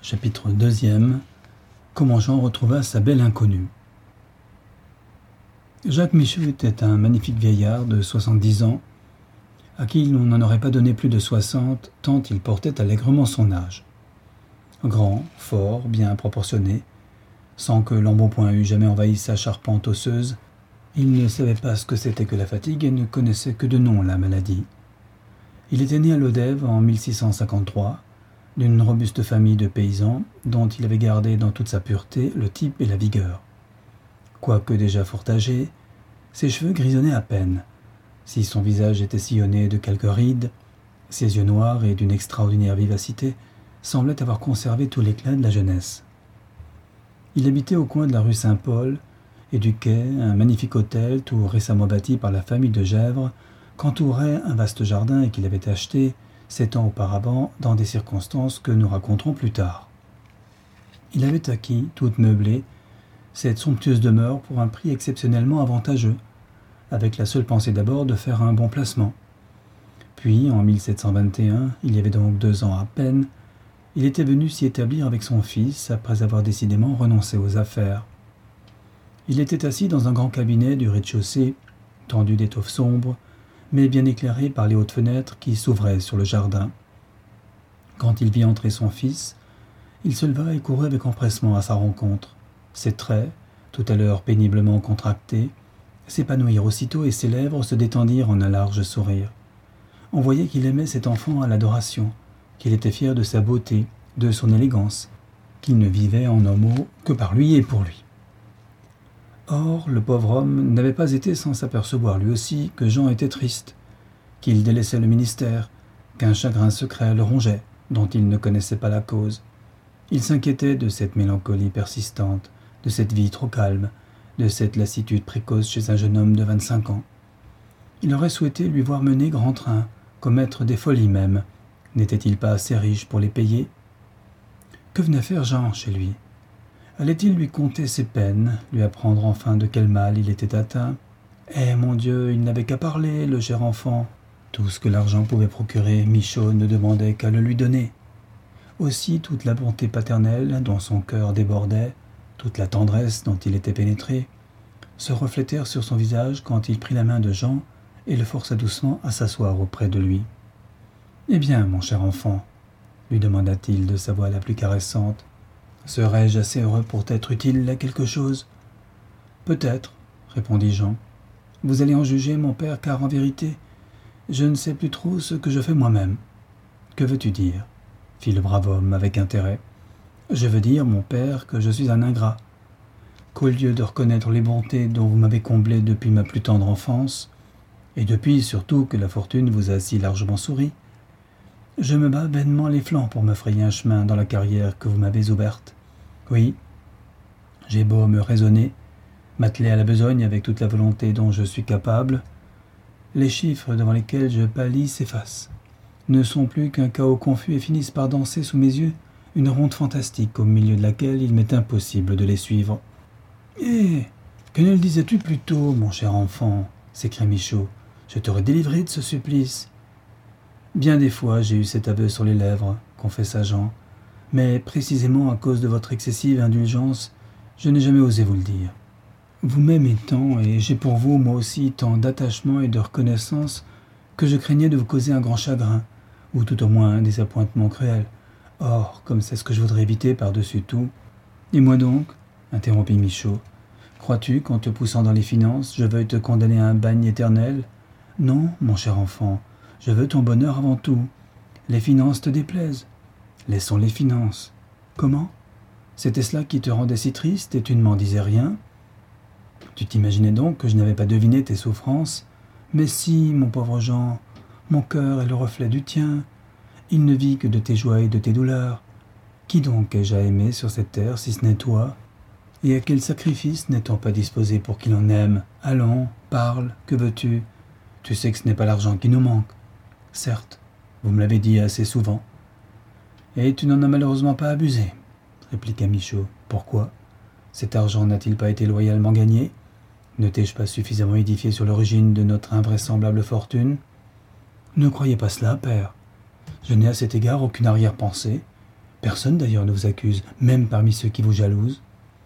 Chapitre 2. Comment Jean retrouva sa belle inconnue. Jacques Michaud était un magnifique vieillard de 70 ans, à qui l'on n'en aurait pas donné plus de 60, tant il portait allègrement son âge. Grand, fort, bien proportionné, sans que l'embonpoint eût jamais envahi sa charpente osseuse, il ne savait pas ce que c'était que la fatigue et ne connaissait que de nom la maladie. Il était né à Lodève en 1653, d'une robuste famille de paysans dont il avait gardé dans toute sa pureté le type et la vigueur. Quoique déjà fort âgé, ses cheveux grisonnaient à peine. Si son visage était sillonné de quelques rides, ses yeux noirs et d'une extraordinaire vivacité semblaient avoir conservé tout l'éclat de la jeunesse. Il habitait au coin de la rue Saint-Paul et du quai un magnifique hôtel tout récemment bâti par la famille de Gesvres, qu'entourait un vaste jardin et qu'il avait acheté 7 ans auparavant dans des circonstances que nous raconterons plus tard. Il avait acquis, toute meublée, cette somptueuse demeure pour un prix exceptionnellement avantageux, avec la seule pensée d'abord de faire un bon placement. Puis, en 1721, il y avait donc 2 ans à peine, il était venu s'y établir avec son fils après avoir décidément renoncé aux affaires. Il était assis dans un grand cabinet du rez-de-chaussée, tendu d'étoffes sombres, mais bien éclairé par les hautes fenêtres qui s'ouvraient sur le jardin. Quand il vit entrer son fils, il se leva et courut avec empressement à sa rencontre. Ses traits, tout à l'heure péniblement contractés, s'épanouirent aussitôt et ses lèvres se détendirent en un large sourire. On voyait qu'il aimait cet enfant à l'adoration, qu'il était fier de sa beauté, de son élégance, qu'il ne vivait en un mot que par lui et pour lui. Or, le pauvre homme n'avait pas été sans s'apercevoir lui aussi que Jean était triste, qu'il délaissait le ministère, qu'un chagrin secret le rongeait, dont il ne connaissait pas la cause. Il s'inquiétait de cette mélancolie persistante, de cette vie trop calme, de cette lassitude précoce chez un jeune homme de 25 ans. Il aurait souhaité lui voir mener grand train, commettre des folies même. N'était-il pas assez riche pour les payer ? Que venait faire Jean chez lui ? Allait-il lui conter ses peines, lui apprendre enfin de quel mal il était atteint ? Eh, mon Dieu, il n'avait qu'à parler, le cher enfant. Tout ce que l'argent pouvait procurer, Michaud ne demandait qu'à le lui donner. Aussi toute la bonté paternelle dont son cœur débordait, toute la tendresse dont il était pénétré, se reflétèrent sur son visage quand il prit la main de Jean et le força doucement à s'asseoir auprès de lui. « Eh bien, mon cher enfant, lui demanda-t-il de sa voix la plus caressante, serais-je assez heureux pour t'être utile à quelque chose ? » « Peut-être, » répondit Jean. « Vous allez en juger, mon père, car en vérité, je ne sais plus trop ce que je fais moi-même. »« Que veux-tu dire ?» fit le brave homme avec intérêt. « Je veux dire, mon père, que je suis un ingrat, qu'au lieu de reconnaître les bontés dont vous m'avez comblé depuis ma plus tendre enfance, et depuis surtout que la fortune vous a si largement souri, je me bats vainement les flancs pour me frayer un chemin dans la carrière que vous m'avez ouverte. Oui, j'ai beau me raisonner, m'atteler à la besogne avec toute la volonté dont je suis capable, les chiffres devant lesquels je pâlis s'effacent, ne sont plus qu'un chaos confus et finissent par danser sous mes yeux une ronde fantastique au milieu de laquelle il m'est impossible de les suivre. « Eh, que ne le disais-tu plus tôt, mon cher enfant ?» s'écria Michaud. « Je t'aurais délivré de ce supplice. » « Bien des fois, j'ai eu cet aveu sur les lèvres, confessa Jean, mais précisément à cause de votre excessive indulgence, je n'ai jamais osé vous le dire. Vous m'aimez tant, et j'ai pour vous, moi aussi, tant d'attachement et de reconnaissance, que je craignais de vous causer un grand chagrin, ou tout au moins un désappointement cruel. Or, comme c'est ce que je voudrais éviter par-dessus tout... »« Et moi donc ?» interrompit Michaud. « Crois-tu qu'en te poussant dans les finances, je veuille te condamner à un bagne éternel ? Non, mon cher enfant, je veux ton bonheur avant tout. Les finances te déplaisent. Laissons les finances. Comment ? C'était cela qui te rendait si triste et tu ne m'en disais rien ? Tu t'imaginais donc que je n'avais pas deviné tes souffrances ? Mais si, mon pauvre Jean, mon cœur est le reflet du tien. Il ne vit que de tes joies et de tes douleurs. Qui donc ai-je à aimer sur cette terre si ce n'est toi ? Et à quel sacrifice n'est-on pas disposé pour qu'il en aime ? Allons, parle, que veux-tu ? Tu sais que ce n'est pas l'argent qui nous manque. Certes, vous me l'avez dit assez souvent. Et tu n'en as malheureusement pas abusé, répliqua Michaud. Pourquoi ? Cet argent n'a-t-il pas été loyalement gagné ? Ne t'ai-je pas suffisamment édifié sur l'origine de notre invraisemblable fortune ? Ne croyez pas cela, père. Je n'ai à cet égard aucune arrière-pensée. Personne d'ailleurs ne vous accuse, même parmi ceux qui vous jalousent.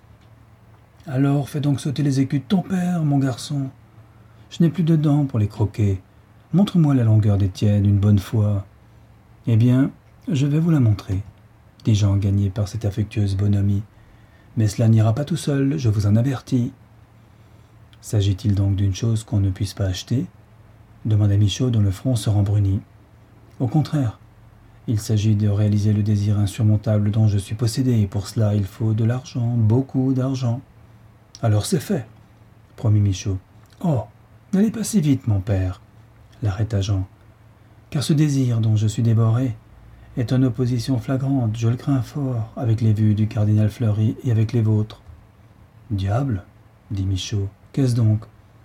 Alors fais donc sauter les écus de ton père, mon garçon. Je n'ai plus de dents pour les croquer. Montre-moi la longueur des tiennes une bonne fois. Eh bien, je vais vous la montrer, dit Jean, gagné par cette affectueuse bonhomie. Mais cela n'ira pas tout seul, je vous en avertis. S'agit-il donc d'une chose qu'on ne puisse pas acheter ? Demanda Michaud, dont le front se rembrunit. Au contraire, il s'agit de réaliser le désir insurmontable dont je suis possédé, et pour cela il faut de l'argent, beaucoup d'argent. Alors c'est fait, promit Michaud. Oh, n'allez pas si vite, mon père, l'arrêta Jean, car ce désir dont je suis dévoré est en opposition flagrante, je le crains fort, avec les vues du cardinal Fleury et avec les vôtres. Diable, dit Michaud, qu'est-ce donc ?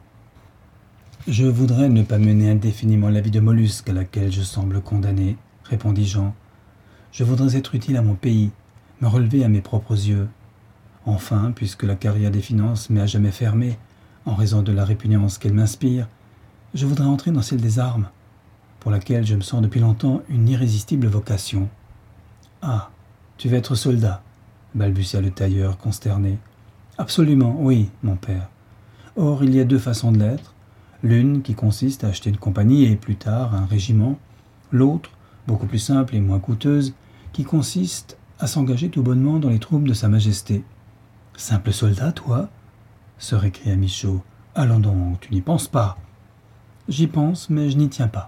Je voudrais ne pas mener indéfiniment la vie de mollusque à laquelle je semble condamné, répondit Jean. Je voudrais être utile à mon pays, me relever à mes propres yeux. Enfin, puisque la carrière des finances m'est à jamais fermée, en raison de la répugnance qu'elle m'inspire, je voudrais entrer dans celle des armes, pour laquelle je me sens depuis longtemps une irrésistible vocation. « Ah, tu veux être soldat ?» balbutia le tailleur consterné. « Absolument, oui, mon père. Or, il y a deux façons de l'être. L'une qui consiste à acheter une compagnie et plus tard un régiment. L'autre, beaucoup plus simple et moins coûteuse, qui consiste à s'engager tout bonnement dans les troupes de Sa Majesté. »« Simple soldat, toi ?» se récria Michaud. « Allons donc, tu n'y penses pas. »« J'y pense, mais je n'y tiens pas.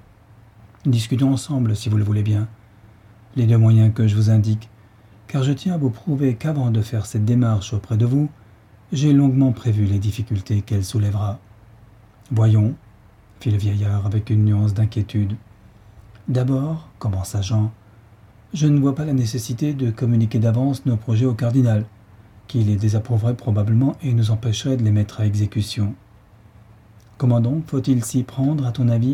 Discutons ensemble, si vous le voulez bien, les deux moyens que je vous indique, car je tiens à vous prouver qu'avant de faire cette démarche auprès de vous, j'ai longuement prévu les difficultés qu'elle soulèvera. »« Voyons, » fit le vieillard avec une nuance d'inquiétude. « D'abord, commença Jean, je ne vois pas la nécessité de communiquer d'avance nos projets au cardinal, qui les désapprouverait probablement et nous empêcherait de les mettre à exécution. Comment donc faut-il s'y prendre, à ton avis ?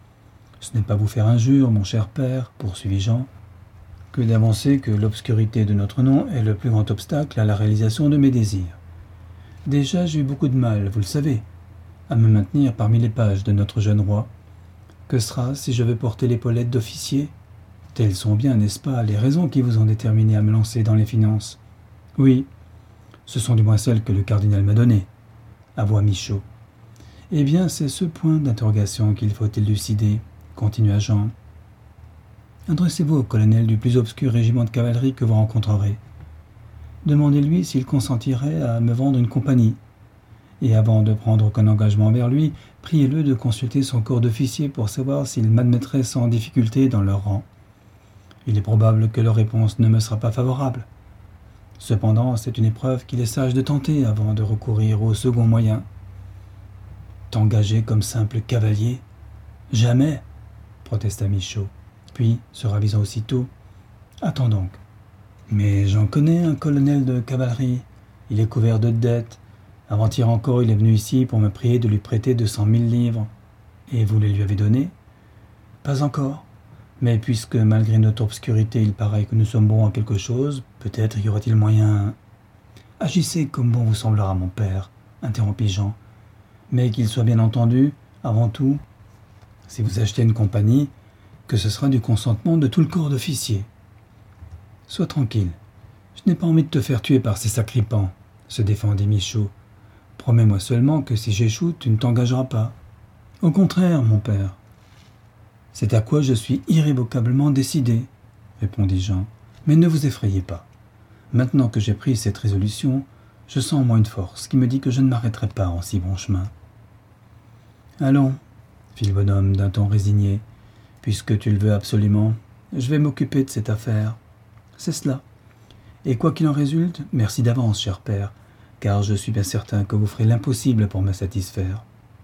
Ce n'est pas vous faire injure, mon cher père, poursuivit Jean, que d'avancer que l'obscurité de notre nom est le plus grand obstacle à la réalisation de mes désirs. Déjà, j'ai eu beaucoup de mal, vous le savez, à me maintenir parmi les pages de notre jeune roi. Que sera si je veux porter l'épaulette d'officier ? Telles sont bien, n'est-ce pas, les raisons qui vous ont déterminé à me lancer dans les finances ? Oui, ce sont du moins celles que le cardinal m'a données, avoua Michaud. Eh bien, c'est ce point d'interrogation qu'il faut élucider, continua Jean. Adressez-vous au colonel du plus obscur régiment de cavalerie que vous rencontrerez. Demandez-lui s'il consentirait à me vendre une compagnie. Et avant de prendre aucun engagement envers lui, priez-le de consulter son corps d'officier pour savoir s'il m'admettrait sans difficulté dans leur rang. Il est probable que leur réponse ne me sera pas favorable. Cependant, c'est une épreuve qu'il est sage de tenter avant de recourir au second moyen. T'engager comme simple cavalier ? Jamais, protesta Michaud. Puis, se ravisant aussitôt, attends donc. Mais j'en connais un colonel de cavalerie. Il est couvert de dettes. Avant-hier encore, il est venu ici pour me prier de lui prêter 200 000 livres. Et vous les lui avez données ? Pas encore. Mais puisque, malgré notre obscurité, il paraît que nous sommes bons en quelque chose, peut-être y aura-t-il moyen... Agissez comme bon vous semblera, mon père, interrompit Jean. Mais qu'il soit bien entendu, avant tout, si vous achetez une compagnie, que ce sera du consentement de tout le corps d'officiers. Sois tranquille. Je n'ai pas envie de te faire tuer par ces sacripants, se défendit Michaud. Promets-moi seulement que si j'échoue, tu ne t'engageras pas. Au contraire, mon père. C'est à quoi je suis irrévocablement décidé, répondit Jean. Mais ne vous effrayez pas. Maintenant que j'ai pris cette résolution, je sens en moi une force qui me dit que je ne m'arrêterai pas en si bon chemin. Allons, fit le bonhomme d'un ton résigné, puisque tu le veux absolument, je vais m'occuper de cette affaire. C'est cela. Et quoi qu'il en résulte, merci d'avance, cher père, car je suis bien certain que vous ferez l'impossible pour me satisfaire.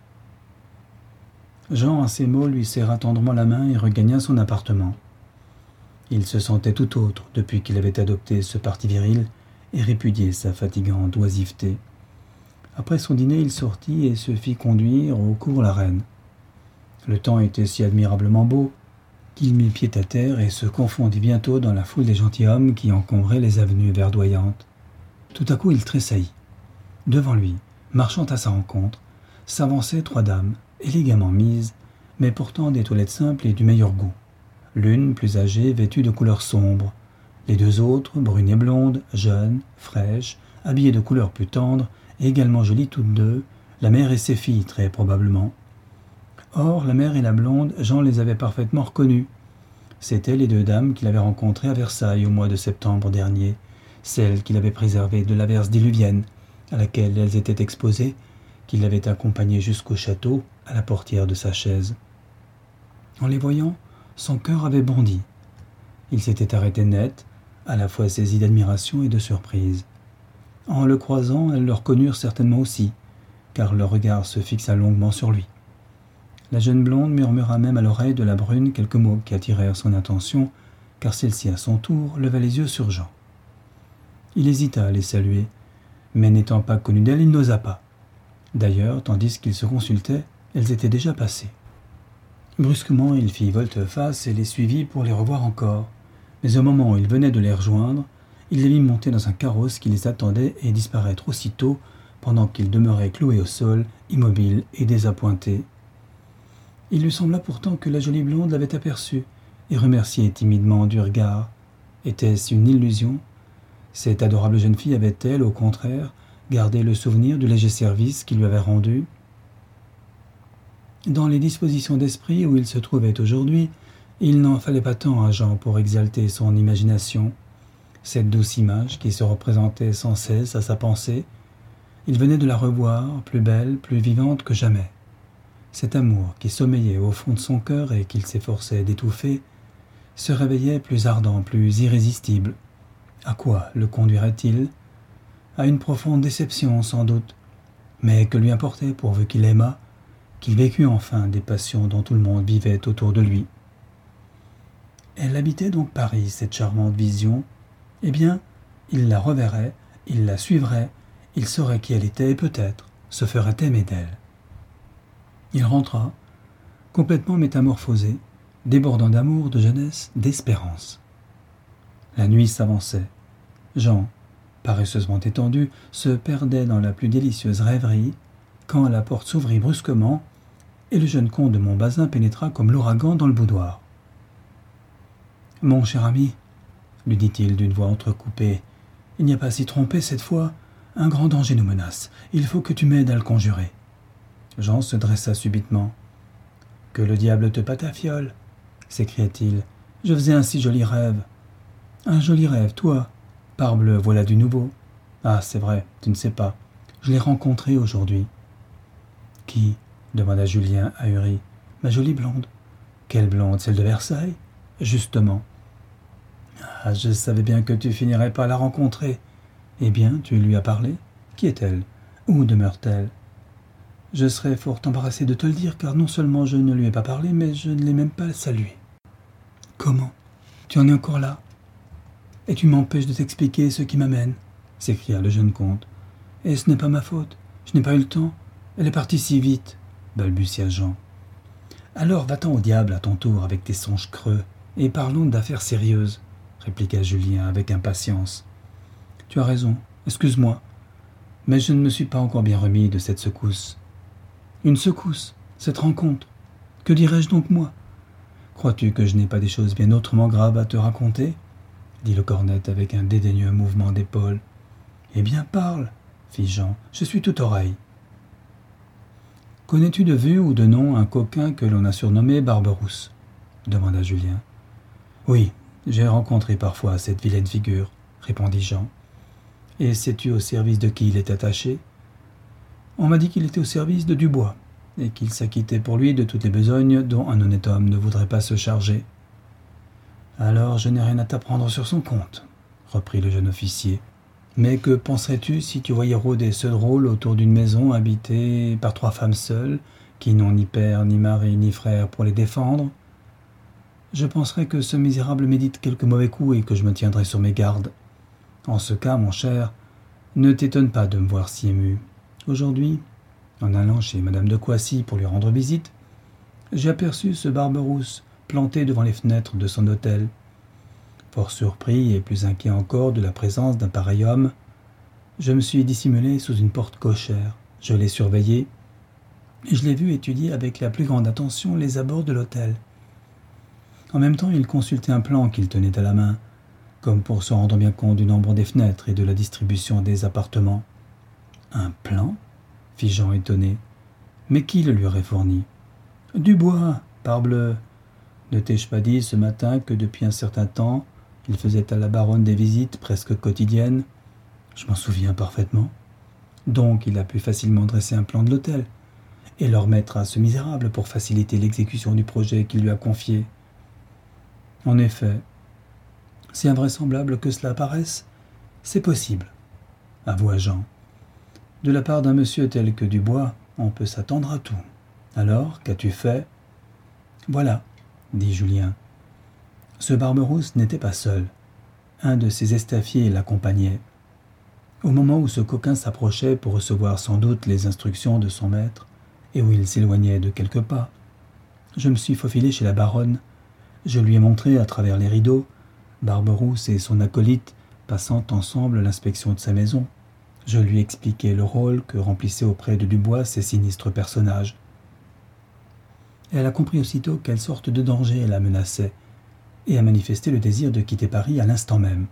Jean, à ces mots, lui serra tendrement la main et regagna son appartement. Il se sentait tout autre depuis qu'il avait adopté ce parti viril et répudié sa fatigante oisiveté. Après son dîner, il sortit et se fit conduire au cours la reine. Le temps était si admirablement beau qu'il mit pied à terre et se confondit bientôt dans la foule des gentilshommes qui encombraient les avenues verdoyantes. Tout à coup, il tressaillit. Devant lui, marchant à sa rencontre, s'avançaient 3 dames, élégamment mises, mais portant des toilettes simples et du meilleur goût. L'une, plus âgée, vêtue de couleurs sombres, Les deux autres, brune et blonde, jeunes, fraîches, habillées de couleurs plus tendres, et également jolies toutes deux, la mère et ses filles très probablement. Or, la mère et la blonde, Jean les avait parfaitement reconnues. C'étaient les deux dames qu'il avait rencontrées à Versailles au mois de septembre dernier, celles qu'il avait préservées de l'averse diluvienne, à laquelle elles étaient exposées, qu'il avait accompagnées jusqu'au château, à la portière de sa chaise. En les voyant, son cœur avait bondi. Il s'était arrêté net, à la fois saisi d'admiration et de surprise. En le croisant, elles le reconnurent certainement aussi, car leur regard se fixa longuement sur lui. La jeune blonde murmura même à l'oreille de la brune quelques mots qui attirèrent son attention, car celle-ci, à son tour, leva les yeux sur Jean. Il hésita à les saluer, mais n'étant pas connu d'elle, il n'osa pas. D'ailleurs, tandis qu'ils se consultaient, elles étaient déjà passées. Brusquement, il fit volte-face et les suivit pour les revoir encore. Mais au moment où il venait de les rejoindre, il les vit monter dans un carrosse qui les attendait et disparaître aussitôt, pendant qu'ils demeuraient cloués au sol, immobiles et désappointés. Il lui sembla pourtant que la jolie blonde l'avait aperçu et remerciait timidement du regard. Était-ce une illusion? Cette adorable jeune fille avait-elle, au contraire, gardé le souvenir du léger service qu'il lui avait rendu? Dans les dispositions d'esprit où il se trouvait aujourd'hui, il n'en fallait pas tant à Jean pour exalter son imagination. Cette douce image qui se représentait sans cesse à sa pensée, il venait de la revoir, plus belle, plus vivante que jamais. Cet amour qui sommeillait au fond de son cœur et qu'il s'efforçait d'étouffer, se réveillait plus ardent, plus irrésistible. À quoi le conduirait-il? À une profonde déception, sans doute. Mais que lui importait pourvu qu'il aimât, qu'il vécût enfin des passions dont tout le monde vivait autour de lui. Elle habitait donc Paris, cette charmante vision. Eh bien, il la reverrait, il la suivrait, il saurait qui elle était et peut-être se ferait aimer d'elle. Il rentra, complètement métamorphosé, débordant d'amour, de jeunesse, d'espérance. La nuit s'avançait. Jean, paresseusement étendu, se perdait dans la plus délicieuse rêverie, quand la porte s'ouvrit brusquement, et le jeune comte de Montbazin pénétra comme l'ouragan dans le boudoir. « Mon cher ami, » lui dit-il d'une voix entrecoupée, « il n'y a pas à s'y tromper cette fois, un grand danger nous menace, il faut que tu m'aides à le conjurer. » Jean se dressa subitement. « Que le diable te patafiole !» s'écria-t-il. « Je faisais un si joli rêve. »« Un joli rêve, toi ? Parbleu, voilà du nouveau. Ah, c'est vrai, tu ne sais pas. Je l'ai rencontré aujourd'hui. »« Qui ?» demanda Julien ahuri. « Ma jolie blonde. »« Quelle blonde, celle de Versailles ?»« Justement. »« Ah, je savais bien que tu finirais par la rencontrer. Eh bien, tu lui as parlé ? Qui est-elle ? Où demeure-t-elle ? » Je serais fort embarrassé de te le dire, car non seulement je ne lui ai pas parlé, mais je ne l'ai même pas salué. « Comment ? Tu en es encore là ? Et tu m'empêches de t'expliquer ce qui m'amène » s'écria le jeune comte. « Et ce n'est pas ma faute. Je n'ai pas eu le temps. Elle est partie si vite, » balbutia Jean. « Alors va-t'en au diable à ton tour avec tes songes creux, et parlons d'affaires sérieuses, » répliqua Julien avec impatience. « Tu as raison, excuse-moi, mais je ne me suis pas encore bien remis de cette secousse. » « Une secousse, cette rencontre. Que dirais-je donc moi ? Crois-tu que je n'ai pas des choses bien autrement graves à te raconter ?» dit le cornette avec un dédaigneux mouvement d'épaule. « Eh bien, parle, » fit Jean, « je suis tout oreille. »« Connais-tu de vue ou de nom un coquin que l'on a surnommé Barberousse ?» demanda Julien. « Oui, j'ai rencontré parfois cette vilaine figure, » répondit Jean. « Et sais-tu au service de qui il est attaché ? On m'a dit qu'il était au service de Dubois, et qu'il s'acquittait pour lui de toutes les besognes dont un honnête homme ne voudrait pas se charger. »« Alors je n'ai rien à t'apprendre sur son compte, » reprit le jeune officier. « Mais que penserais-tu si tu voyais rôder ce drôle autour d'une maison habitée par 3 femmes seules, qui n'ont ni père, ni mari, ni frère pour les défendre ? Je penserais que ce misérable médite quelque mauvais coup et que je me tiendrai sur mes gardes. En ce cas, mon cher, ne t'étonne pas de me voir si ému. Aujourd'hui, en allant chez madame de Coissy pour lui rendre visite, j'ai aperçu ce Barberousse planté devant les fenêtres de son hôtel. Fort surpris et plus inquiet encore de la présence d'un pareil homme, je me suis dissimulé sous une porte cochère. Je l'ai surveillé et je l'ai vu étudier avec la plus grande attention les abords de l'hôtel. En même temps, il consultait un plan qu'il tenait à la main, comme pour se rendre bien compte du nombre des fenêtres et de la distribution des appartements. Un plan ? Fit Jean étonné. Mais qui le lui aurait fourni ? Dubois, parbleu. Ne t'ai-je pas dit ce matin que depuis un certain temps, il faisait à la baronne des visites presque quotidiennes ? Je m'en souviens parfaitement. Donc il a pu facilement dresser un plan de l'hôtel et le remettre à ce misérable pour faciliter l'exécution du projet qu'il lui a confié. En effet, c'est invraisemblable que cela paraisse, c'est possible, avoua Jean. De la part d'un monsieur tel que Dubois, on peut s'attendre à tout. Alors, qu'as-tu fait ? Voilà, dit Julien. Ce Barberousse n'était pas seul. Un de ses estafiers l'accompagnait. Au moment où ce coquin s'approchait pour recevoir sans doute les instructions de son maître, et où il s'éloignait de quelques pas, je me suis faufilé chez la baronne. Je lui ai montré à travers les rideaux, Barberousse et son acolyte passant ensemble l'inspection de sa maison. Je lui ai expliqué le rôle que remplissaient auprès de Dubois ces sinistres personnages. Elle a compris aussitôt quelle sorte de danger la menaçait, et a manifesté le désir de quitter Paris à l'instant même.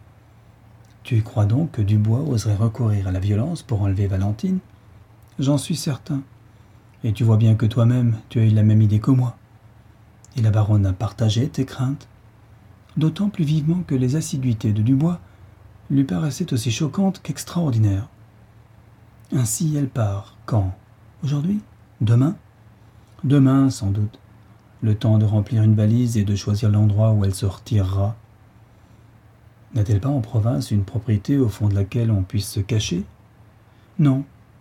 Tu crois donc que Dubois oserait recourir à la violence pour enlever Valentine ? J'en suis certain. Et tu vois bien que toi-même, tu as eu la même idée que moi. Et la baronne a partagé tes craintes, d'autant plus vivement que les assiduités de Dubois lui paraissaient aussi choquantes qu'extraordinaires. Ainsi elle part. Quand ? Aujourd'hui ? Demain ? Demain, sans doute. Le temps de remplir une valise et de choisir l'endroit où elle se retirera. N'a-t-elle pas en province une propriété au fond de laquelle on puisse se cacher ? Non.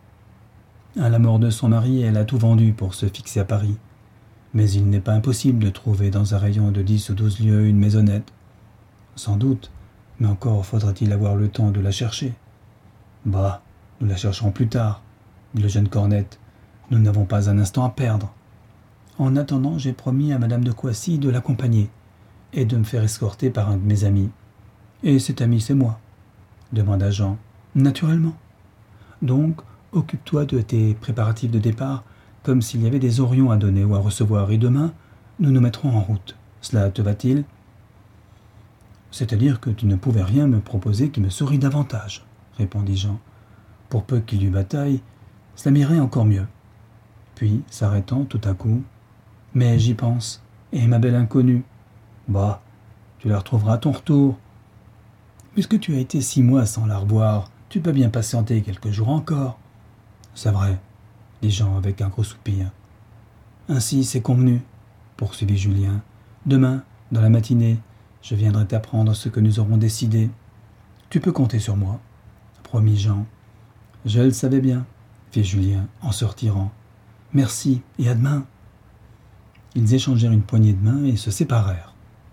À la mort de son mari, elle a tout vendu pour se fixer à Paris. Mais il n'est pas impossible de trouver dans un rayon de 10 ou 12 lieues une maisonnette. Sans doute, mais encore faudra-t-il avoir le temps de la chercher. Bah, nous la chercherons plus tard, dit le jeune Cornette. Nous n'avons pas un instant à perdre. En attendant, j'ai promis à madame de Coissy de l'accompagner et de me faire escorter par un de mes amis. Et cet ami, c'est moi, demanda Jean. Naturellement. Donc, occupe-toi de tes préparatifs de départ, comme s'il y avait des orions à donner ou à recevoir, et demain, nous nous mettrons en route. Cela te va-t-il ? C'est-à-dire que tu ne pouvais rien me proposer qui me sourit davantage, répondit Jean. Pour peu qu'il y eût bataille, cela m'irait encore mieux. Puis, s'arrêtant tout à coup, « Mais j'y pense, et ma belle inconnue, bah, tu la retrouveras à ton retour. Puisque tu as été 6 mois sans la revoir, tu peux bien patienter quelques jours encore. » C'est vrai, dit Jean avec un gros soupir. Ainsi c'est convenu, poursuivit Julien. Demain, dans la matinée, je viendrai t'apprendre ce que nous aurons décidé. Tu peux compter sur moi, promit Jean. Je le savais bien, fit Julien en se retirant. Merci et à demain. Ils échangèrent une poignée de main et se séparèrent.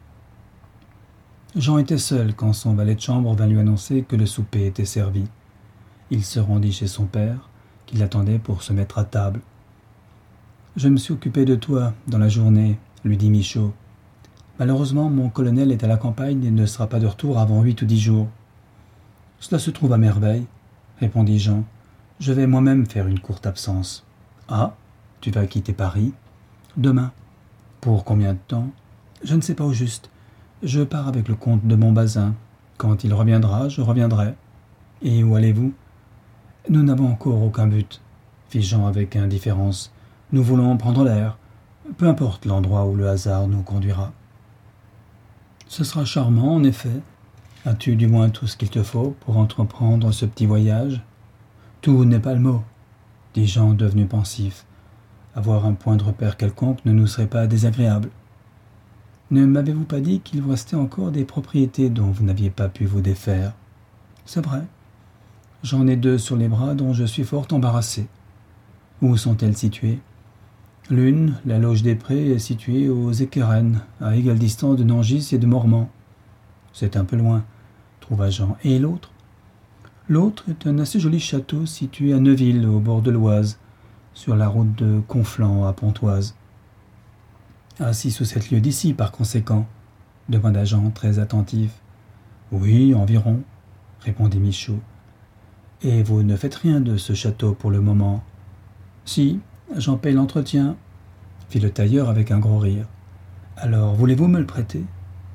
Jean était seul quand son valet de chambre vint lui annoncer que le souper était servi. Il se rendit chez son père, qui l'attendait pour se mettre à table. « Je me suis occupé de toi dans la journée, » lui dit Michaud. « Malheureusement, mon colonel est à la campagne et ne sera pas de retour avant 8 ou 10 jours. »« Cela se trouve à merveille, » répondit Jean. « Je vais moi-même faire une courte absence. »« Ah, tu vas quitter Paris ?»« Demain. »« Pour combien de temps ?»« Je ne sais pas au juste. Je pars avec le comte de Montbazin. Quand il reviendra, je reviendrai. »« Et où allez-vous ?»« Nous n'avons encore aucun but, » fit Jean avec indifférence. « Nous voulons prendre l'air. Peu importe l'endroit où le hasard nous conduira. »« Ce sera charmant, en effet. As-tu du moins tout ce qu'il te faut pour entreprendre ce petit voyage ? » ?»« Tout n'est pas le mot, » dit Jean devenu pensif. « Avoir un point de repère quelconque ne nous serait pas désagréable. » « Ne m'avez-vous pas dit qu'il vous restait encore des propriétés dont vous n'aviez pas pu vous défaire ? » ?»« C'est vrai. J'en ai 2 sur les bras dont je suis fort embarrassé. » »« Où sont-elles situées ? » ?»« L'une, la Loge des Prés, est située aux Équerrennes, à égale distance de Nangis et de Mormant. »« C'est un peu loin, » trouva Jean. « Et l'autre ? » ?»« L'autre est un assez joli château situé à Neuville, au bord de l'Oise, sur la route de Conflans à Pontoise. »« À 6 ou 7 lieues d'ici, par conséquent, » demanda Jean, très attentif. « Oui, environ, » répondit Michaud. « Et vous ne faites rien de ce château pour le moment ? »« Si, j'en paye l'entretien, » fit le tailleur avec un gros rire. « Alors, voulez-vous me le prêter ? » »«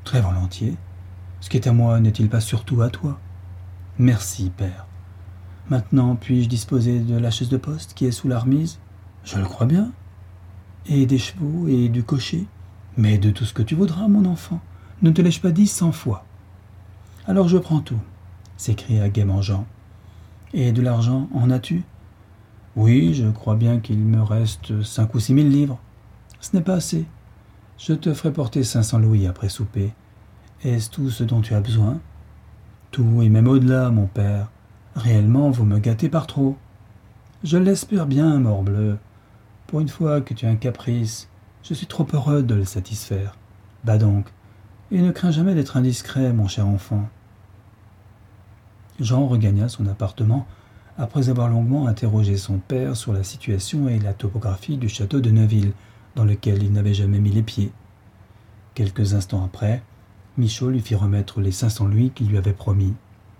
Très volontiers. » Ce qui est à moi n'est-il pas surtout à toi? Merci, père. Maintenant, puis-je disposer de la chaise de poste qui est sous la remise? Je le crois bien. Et des chevaux et du cocher? Mais de tout ce que tu voudras, mon enfant. Ne te l'ai-je pas dit 100 fois? Alors je prends tout, s'écria gaiement Jean. Et de l'argent, en as-tu? Oui, je crois bien qu'il me reste 5 ou 6 000 livres. Ce n'est pas assez. Je te ferai porter 500 louis après souper. Est-ce tout ce dont tu as besoin? Tout et même au-delà, mon père. Réellement, vous me gâtez par trop. Je l'espère bien, morbleu. Pour une fois que tu as un caprice, je suis trop heureux de le satisfaire. Bah donc, et ne crains jamais d'être indiscret, mon cher enfant. Jean regagna son appartement après avoir longuement interrogé son père sur la situation et la topographie du château de Neuville, dans lequel il n'avait jamais mis les pieds. Quelques instants après, Michaud lui fit remettre les 500 louis qu'il lui avait promis.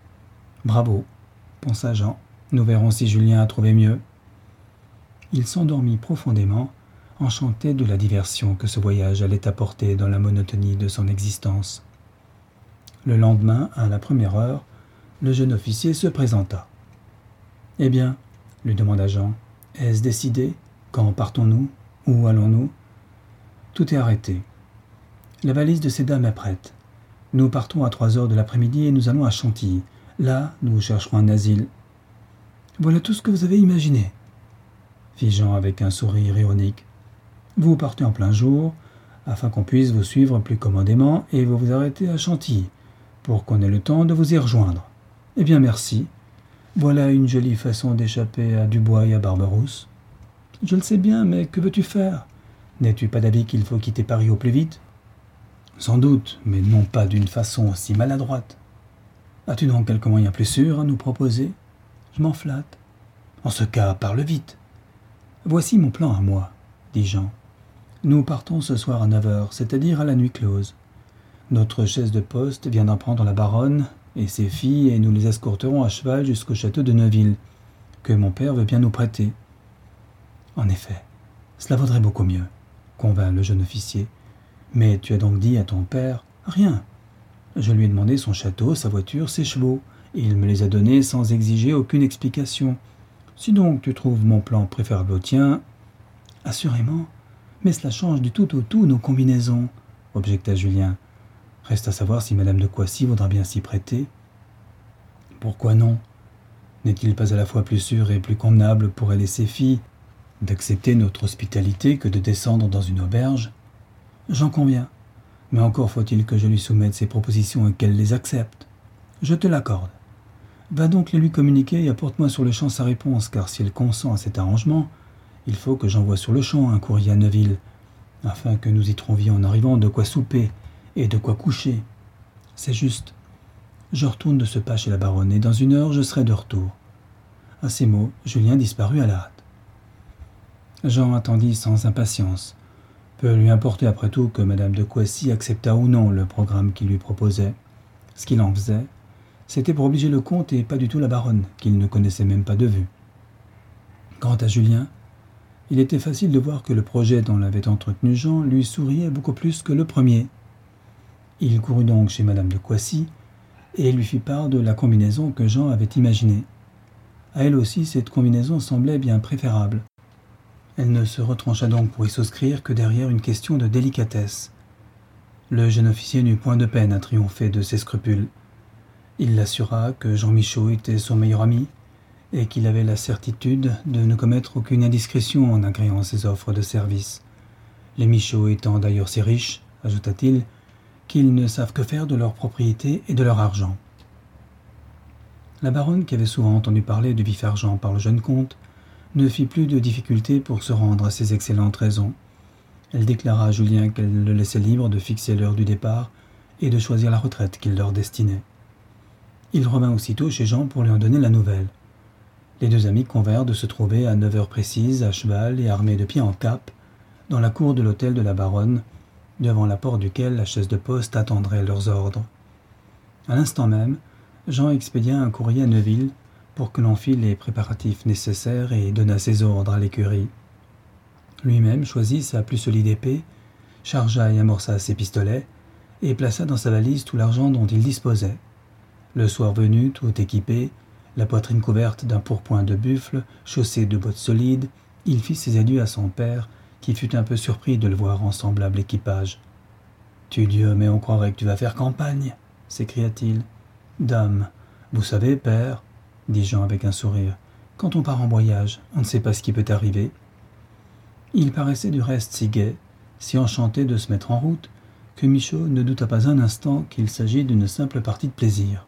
« Bravo !» pensa Jean. « Nous verrons si Julien a trouvé mieux. » Il s'endormit profondément, enchanté de la diversion que ce voyage allait apporter dans la monotonie de son existence. Le lendemain, à la première heure, le jeune officier se présenta. « Eh bien, lui demanda Jean, est-ce décidé? Quand partons-nous? Où allons-nous? » Tout est arrêté. La valise de ces dames est prête. Nous partons à 3 heures de l'après-midi et nous allons à Chantilly. Là, nous chercherons un asile. Voilà tout ce que vous avez imaginé, fit Jean avec un sourire ironique. Vous partez en plein jour, afin qu'on puisse vous suivre plus commodément, et vous vous arrêtez à Chantilly, pour qu'on ait le temps de vous y rejoindre. Eh bien, merci. Voilà une jolie façon d'échapper à Dubois et à Barberousse. Je le sais bien, mais que veux-tu faire? N'es-tu pas d'avis qu'il faut quitter Paris au plus vite? Sans doute, mais non pas d'une façon aussi maladroite. As-tu donc quelque moyen plus sûr à nous proposer? Je m'en flatte. En ce cas, parle vite. Voici mon plan à moi, dit Jean. Nous partons ce soir à 9 heures, c'est-à-dire à la nuit close. Notre chaise de poste vient d'en prendre la baronne et ses filles, et nous les escorterons à cheval jusqu'au château de Neuville, que mon père veut bien nous prêter. En effet, cela vaudrait beaucoup mieux, convint le jeune officier. Mais tu as donc dit à ton père rien. Je lui ai demandé son château, sa voiture, ses chevaux, et il me les a donnés sans exiger aucune explication. Si donc tu trouves mon plan préférable au tien, assurément, mais cela change du tout au tout nos combinaisons, objecta Julien. Reste à savoir si madame de Coissy voudra bien s'y prêter. Pourquoi non? N'est-il pas à la fois plus sûr et plus convenable pour elle et ses filles d'accepter notre hospitalité que de descendre dans une auberge? J'en conviens, mais encore faut-il que je lui soumette ses propositions et qu'elle les accepte. Je te l'accorde. Va donc les lui communiquer et apporte-moi sur le champ sa réponse, car si elle consent à cet arrangement, il faut que j'envoie sur le champ un courrier à Neuville, afin que nous y trouvions en arrivant de quoi souper et de quoi coucher. C'est juste. Je retourne de ce pas chez la baronne, et dans 1 heure je serai de retour. À ces mots, Julien disparut à la hâte. Jean attendit sans impatience. Peu lui importait après tout que madame de Coissy acceptât ou non le programme qu'il lui proposait. Ce qu'il en faisait, c'était pour obliger le comte et pas du tout la baronne, qu'il ne connaissait même pas de vue. Quant à Julien, il était facile de voir que le projet dont l'avait entretenu Jean lui souriait beaucoup plus que le premier. Il courut donc chez madame de Coissy et lui fit part de la combinaison que Jean avait imaginée. À elle aussi, cette combinaison semblait bien préférable. Elle ne se retrancha donc pour y souscrire que derrière une question de délicatesse. Le jeune officier n'eut point de peine à triompher de ses scrupules. Il l'assura que Jean Michaud était son meilleur ami et qu'il avait la certitude de ne commettre aucune indiscrétion en agréant ses offres de service. Les Michaud étant d'ailleurs si riches, ajouta-t-il, qu'ils ne savent que faire de leurs propriétés et de leur argent. La baronne, qui avait souvent entendu parler du vif argent par le jeune comte, ne fit plus de difficulté pour se rendre à ces excellentes raisons. Elle déclara à Julien qu'elle le laissait libre de fixer l'heure du départ et de choisir la retraite qu'il leur destinait. Il revint aussitôt chez Jean pour lui en donner la nouvelle. Les deux amis convinrent de se trouver à 9 heures précises, à cheval et armés de pied en cap, dans la cour de l'hôtel de la baronne, devant la porte duquel la chaise de poste attendrait leurs ordres. À l'instant même, Jean expédia un courrier à Neuville pour que l'on fît les préparatifs nécessaires et donna ses ordres à l'écurie. Lui-même choisit sa plus solide épée, chargea et amorça ses pistolets, et plaça dans sa valise tout l'argent dont il disposait. Le soir venu, tout équipé, la poitrine couverte d'un pourpoint de buffle, chaussé de bottes solides, il fit ses adieux à son père, qui fut un peu surpris de le voir en semblable équipage. « Tudieu, mais on croirait que tu vas faire campagne !» s'écria-t-il. « Dame, vous savez, père, dit Jean avec un sourire, quand on part en voyage, on ne sait pas ce qui peut arriver. » Il paraissait du reste si gai, si enchanté de se mettre en route, que Michaud ne douta pas un instant qu'il s'agit d'une simple partie de plaisir.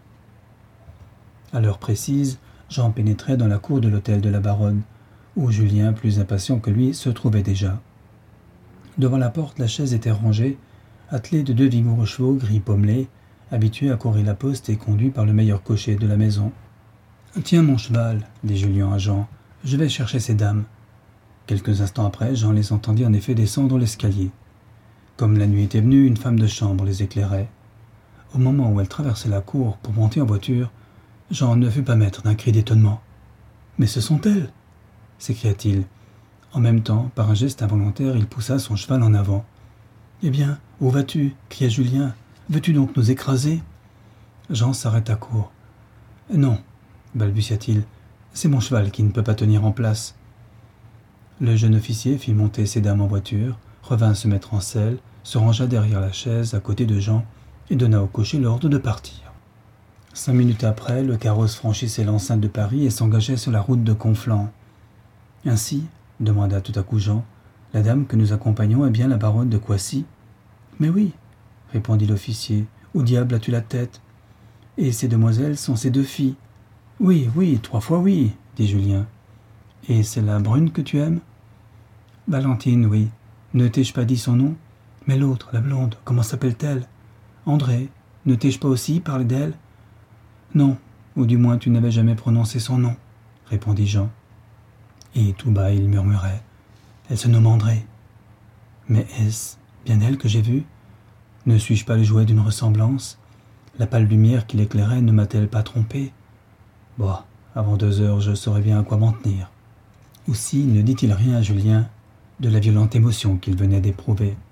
À l'heure précise, Jean pénétrait dans la cour de l'hôtel de la Baronne, où Julien, plus impatient que lui, se trouvait déjà. Devant la porte, la chaise était rangée, attelée de 2 vigoureux chevaux gris pommelés, habitués à courir la poste et conduits par le meilleur cocher de la maison. « Tiens mon cheval, dit Julien à Jean, je vais chercher ces dames. » Quelques instants après, Jean les entendit en effet descendre l'escalier. Comme la nuit était venue, une femme de chambre les éclairait. Au moment où elle traversait la cour pour monter en voiture, Jean ne fut pas maître d'un cri d'étonnement. « Mais ce sont elles !» s'écria-t-il. En même temps, par un geste involontaire, il poussa son cheval en avant. « Eh bien, où vas-tu » cria Julien. « Veux-tu donc nous écraser ?» Jean s'arrêta court. « Non, » balbutia-t-il, « c'est mon cheval qui ne peut pas tenir en place. » Le jeune officier fit monter ses dames en voiture, revint se mettre en selle, se rangea derrière la chaise à côté de Jean et donna au cocher l'ordre de partir. 5 minutes après, le carrosse franchissait l'enceinte de Paris et s'engageait sur la route de Conflans. « Ainsi, demanda tout à coup Jean, la dame que nous accompagnons est bien la baronne de Coissy ?»« Mais oui, répondit l'officier, où diable as-tu la tête ? Et ces demoiselles sont ces 2 filles. »« Oui, 3 fois oui, dit Julien. »« Et c'est la brune que tu aimes ?»« Valentine, oui. Ne t'ai-je pas dit son nom ? Mais l'autre, la blonde, comment s'appelle-t-elle ? André, ne t'ai-je pas aussi parlé d'elle ? Non, ou du moins tu n'avais jamais prononcé son nom, répondit Jean. Et tout bas il murmurait, elle se nomme André. Mais est-ce bien elle que j'ai vue ? Ne suis-je pas le jouet d'une ressemblance ? La pâle lumière qui l'éclairait ne m'a-t-elle pas trompé ? Bah, avant 2 heures, je saurais bien à quoi m'en tenir. Aussi ne dit-il rien à Julien de la violente émotion qu'il venait d'éprouver.